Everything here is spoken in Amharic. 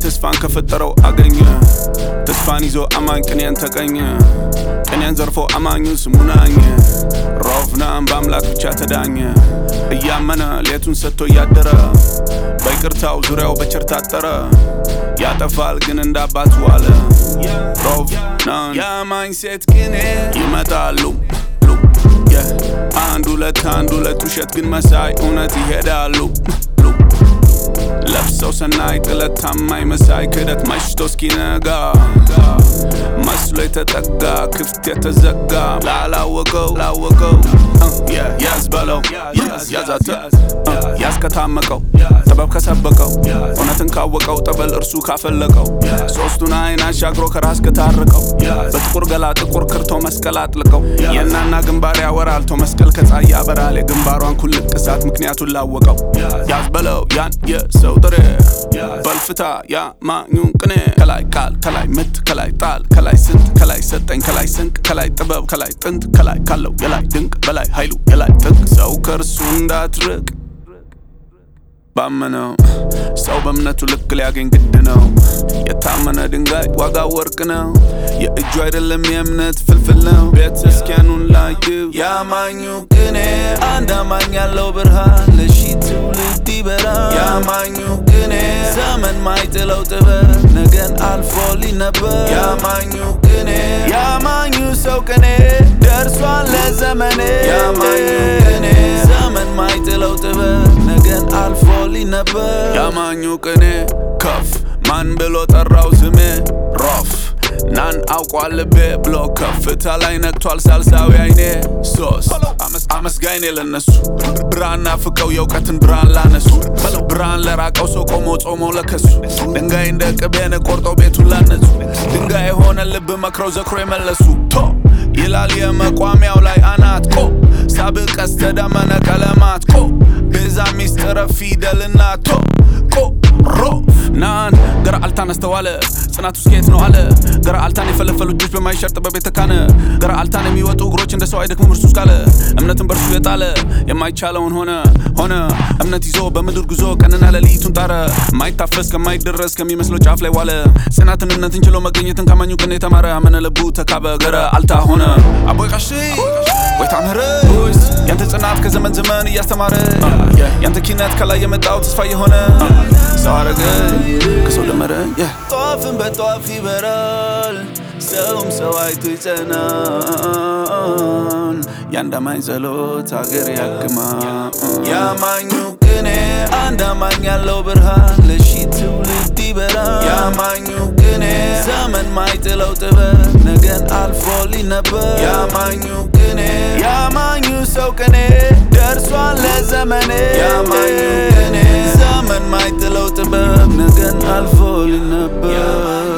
ተስፋን ከፈጠረው አገኘ ተስፋን ይዞ አማኝ ቅኔን ተቀኘ ቅኔን ዘርፎ አማኙ ስሙናኝ ሮፍናም በአምላክ ብቻ ተዳኘ እያመነ ሌቱን ሰጥቶ ያደረ በይቅርታው ዙሪያው በቸር ታጠረ ያጠፋል ግን እንዳባቱ አለ ሮፍናም ያማኝ ሴት ቅኔ ይመጣሉ አንድ ሁለት ውሸት ግን መሳይ እውነት ይሄዳሉ ለብሰው ሰናይ ጥለት ታማኝ መሳይ ክህደት መሽቶ እስኪነጋ መስሎ የተጠጋ ክፍት የተዘጋ ላላወቀው ያዝ በለው ያዛተ ያዝ ከታመቀው ጥበብ ከሰበቀው እውነትን ካወቀው ጠበል እርሱ ካፈለቀው ሶስቱን አይን አሻግሮ ከራስ ከታረቀው በጥቁር ገላ ጥቁር ክርቶ መስቀል አጥልቀው የናና ግንባር ያወራልቶ መስቀል ከፀሐይ ያበራል የግንባሯን ኩልቅ እሳት ምክንያቱን ላወቀው ያዝ በለው ያን የሰው ጥሬ በልፍታ ያማኙን ቅኔ ከላይ ቃል ከላይ ምት ከላይ ጣል ከላይ ስንት ከላይ ሰጠኝ ከላይ ስንቅ ከላይ ጥበብ ከላይ ጥንት ከላይ ካለው የላይ ድንቅ በላይ ኃይሉ የላይ ጥንቅ ሰው ከእርሱ እንዳትርቅ ባመነው ሰው በእምነቱ ልክ ሊያገኝ ግድ ነው የታመነ ድንጋይ ዋጋ ወርቅ ነው የእጁ አይደለም የእምነት ፍልፍል ነው ቤተ ክርስቲያኑን ላይው ያማኙ ቅኔ አንድ አማኝ ያለው ብርሃን ለሺ ትውልድ ይበራል ያማኙ ቅኔ ዘመን ማይጥለው ጥበብ ነገን አልፎ ሊነበር ያማኙ ቅኔ ያማኙ ሰው ቅኔ ደርሷል ለዘመኔ ያማኙ ቅኔ ዘመን ማይጥለው ጥበብ ነገን አልፎ ሊነበር ያማኙ ቅኔ ከፍ ማን ብሎ ጠራው ስሜ ሮፍ ናን አውቋል ልቤ ብሎ ከፍታ ላይ ነቅቷል ሳልሳዊ አይኔ ሶስት አመስጋኝ ለነሱ ብርሃን ናፍቀው የእውቀትን ብርሃን ላነሱ ብርሃን ለራቀው ሰው ቆሞ ጾሞ ለከሱ ድንጋይ እንደ ቅቤን ቆርጠው ቤቱን ላነጹ ድንጋይ የሆነ ልብ መክረው ዘክሮ የመለሱ ቶ ይላል የመቋሚያው ላይ አናት ቆ ሳብቅ ቀስተ ደመና ቀለማት ቆ ቤዛ ሚስጥረ ፊደልና ቶ ቆ ሮ ናን ገራ አልታን አስተዋለ ጽናቱ ስኬት ነው አለ ገራ አልታን የፈለፈሉ እጆች በማይሸር ጥበብ የተካነ ገራ አልታን የሚወጡ እግሮች እንደ ሰው አይደክሙም እርሱ እስካለ እምነትን በርሱ የጣለ የማይቻለውን ሆነ እምነት ይዞ በምድር ጉዞ ቀንና ሌሊቱን ጣረ ማይታፈስ ከማይደረስ ከሚመስለው ጫፍ ላይ ዋለ ጽናትን እምነትን ችሎ መገኘትን ካማኙ ቅኔ የተማረ አመነ ልቡ ተካበ ገራ አልታ ሆነ አቦይ ቃሽ ወይ ታምረ ያንተ ጽናት ከዘመን ዘመን እያስተማረ ያንተ ኪነት ከላይ የመጣው ተስፋ የሆነ ሰው አረገ ከሰው ደመረ ጧፍን በጧፍ ይበራል ሰውም ሰው አይቶ ይጸናል ያንድ አማኝ ጸሎት አገር ያክማል ያማኙ ቅኔ አንድ አማኝ ያለው ብርሃን ለሺ ትውልድ ይበራል ያማኙ ቅኔ ዘመን ማይጥለው ጥበብ ነገን አልፎ ሊነበር ያማኙ ቅኔ ያማኙ ሰው ቅኔ ደርሷል ለዘመኔ ያማኙ ቅኔ ዘመን ማይጥለው ጥበብ ነገን አልፎ ሊነበር